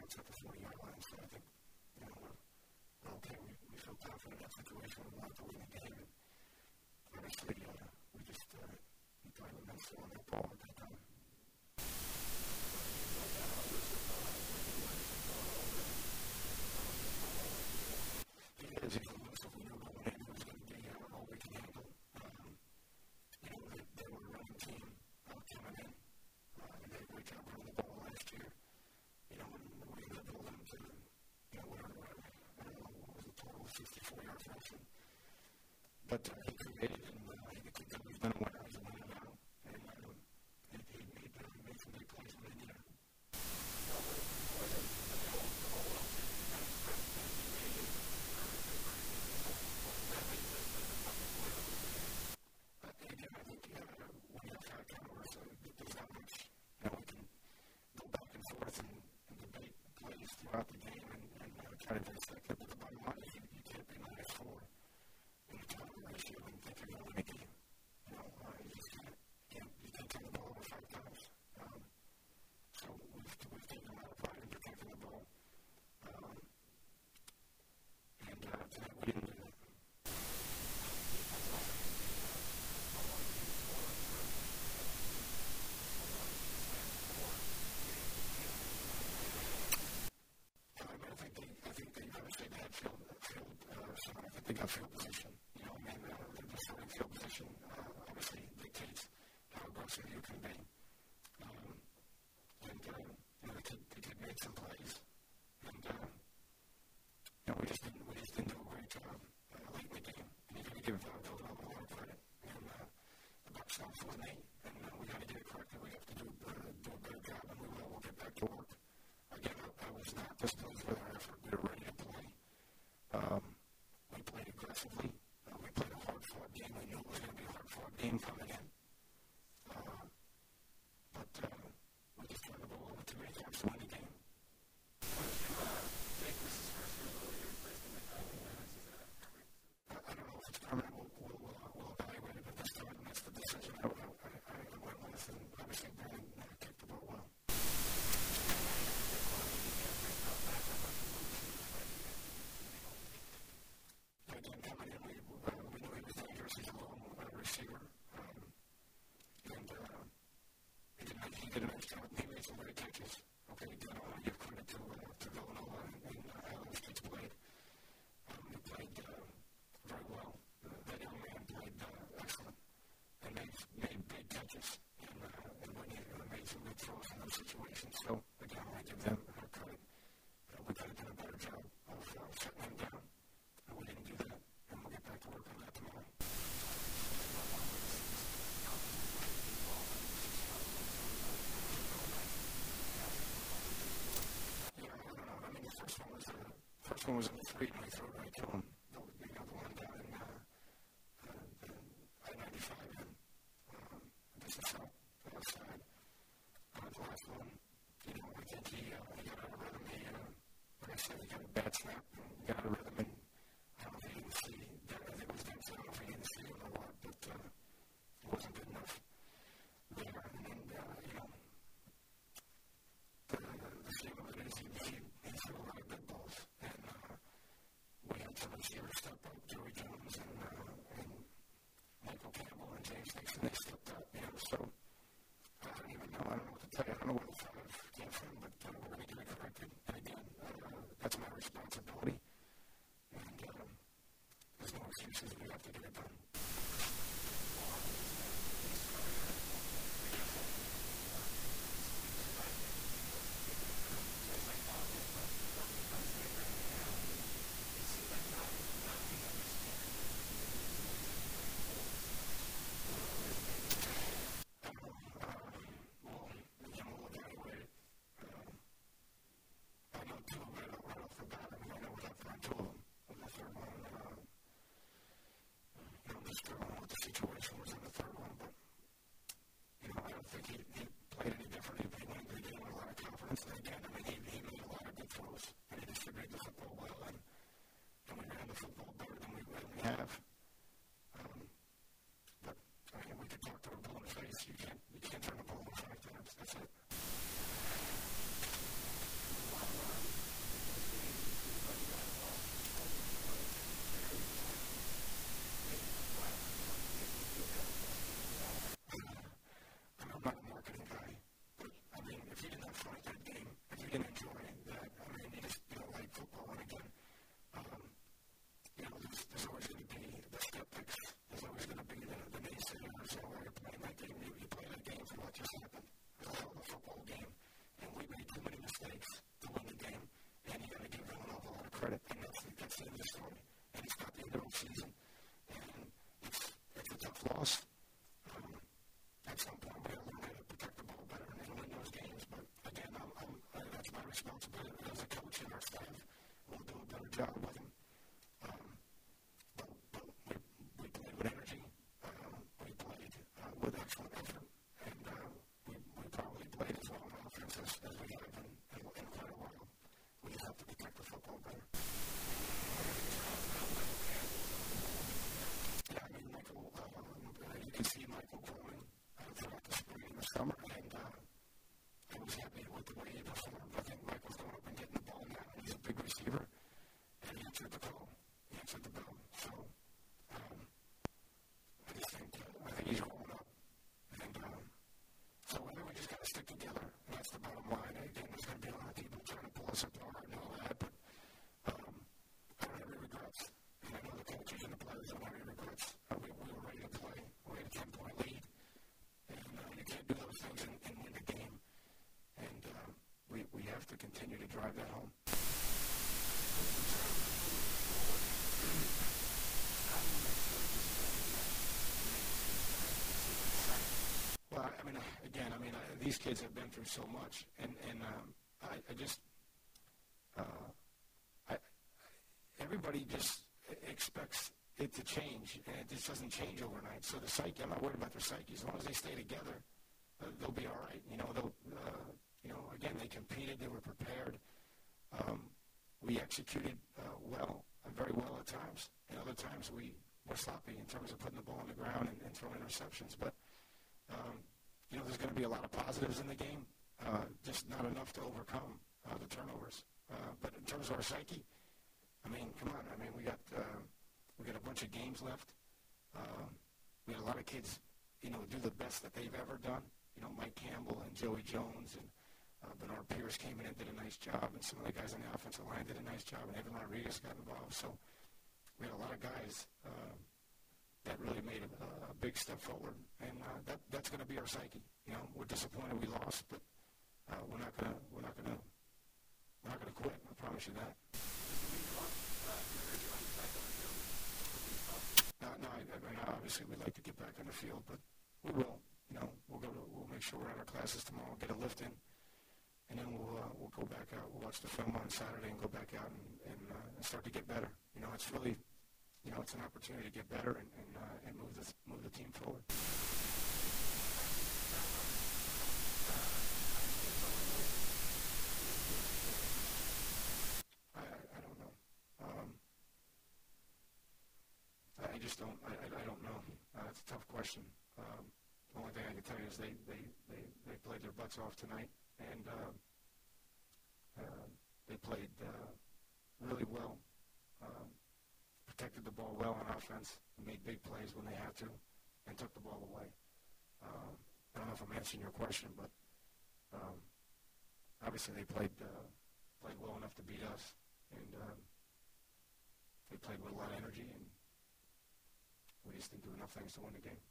it's at the 40-yard line. So I think, we're okay. We feel confident in that situation. We want to win the game. And obviously, we just played immensely on that ball at that time. As if we knew going in, it was going to be all we can handle. They were a running team coming in. They did a great job running the ball last year. And we ended up holding them to, whatever, I don't know, what was the total, 64-yard rushing. But he created and he's been a winner. He's a winner now. And he made some big plays in Indiana. Throughout the game and try to dissect it, but the bottom line is you can't be minus 4 in the turnover ratio and think you're going to win a game. You just can't turn the ball over 5 times. So we've taken a lot of pride in protecting the ball. And tonight we didn't do that. They got field position, the starting field position obviously dictates how aggressive you can be. The kid made some plays, and we just didn't do a great job late in the game. And you got to give Villanova a lot of credit. And the box score was 8, and we got to get it corrected. We have to do a better job, and we will. We'll get back to work. Again, I was not displeased with our effort. We were ready to play. We played aggressively. We played a hard-fought game. We knew it was going to be a hard-fought game coming in. But we just turned the ball over too many times to win the game. I don't know if it's permanent. We'll evaluate it at this time, and that's the decision I went with. And obviously, Brandon kicked the ball well. We knew he was dangerous. He's a long receiver. And he did a nice job. He made some great catches. Okay, again, I want to give credit to Villanova and how those kids played. They played very well. That young man played excellent. And they made big catches. And when he made some good throws in those situations. So, again, I want to give them credit. We could have done a better job of shutting them down. We didn't do that. And we'll get back to work on that tomorrow. Yeah, I don't know. I mean, the first one was in the 3, and we threw it right to him. We got the one down in I-95 and this is outside. The last one, I think he got out of rhythm. Like I said, he got a bad snap and got out of rhythm, and I don't know if he didn't see that. I think it was that. I don't know if he didn't see him or what, but it wasn't good enough there. And then, the shame of it is he threw a lot of good balls, and he performed. I think Mike was going up and getting the ball now. He's a big receiver, and he answered the call. He answered the bell. So I just think he's growing up. And so I think we just got to stick together. And that's the bottom line. Again, there's going to be a lot of people trying to pull us apart and all that, but I don't have any regrets. And I know the coaches and the players don't have any regrets. We were ready to play. We had a 10-point lead. And you can't do those things and win the game. And we have to continue to drive that home. Well, I mean, again, these kids have been through so much, and everybody just expects it to change, and it just doesn't change overnight. So the psyche, I'm not worried about their psyche. As long as they stay together, they'll be all right. Again, they competed, they were prepared. We executed very well at times, and other times we were sloppy in terms of putting the ball on the ground and throwing interceptions. But there's going to be a lot of positives in the game, just not enough to overcome the turnovers. But in terms of our psyche, come on. We got a bunch of games left. We had a lot of kids, do the best that they've ever done. Mike Campbell and Joey Jones and Bernard Pierce came in and did a nice job, and some of the guys on the offensive line did a nice job, and Evan Rodriguez got involved. So we had a lot of guys that really made a big step forward, and that's going to be our psyche. We're disappointed we lost, but we're not gonna quit. I promise you that. No, obviously we'd like to get back on the field, but we will. We'll make sure we're at our classes tomorrow, get a lift in, and then we'll go back out. We'll watch the film on Saturday and go back out and start to get better. It's really, it's an opportunity to get better and move the team forward. I don't know. I just don't. I don't know. It's a tough question. The only thing I can tell you is they played their butts off tonight, and they played really well, protected the ball well on offense, made big plays when they had to, and took the ball away. I don't know if I'm answering your question, but obviously they played well enough to beat us, and they played with a lot of energy, and we just didn't do enough things to win the game.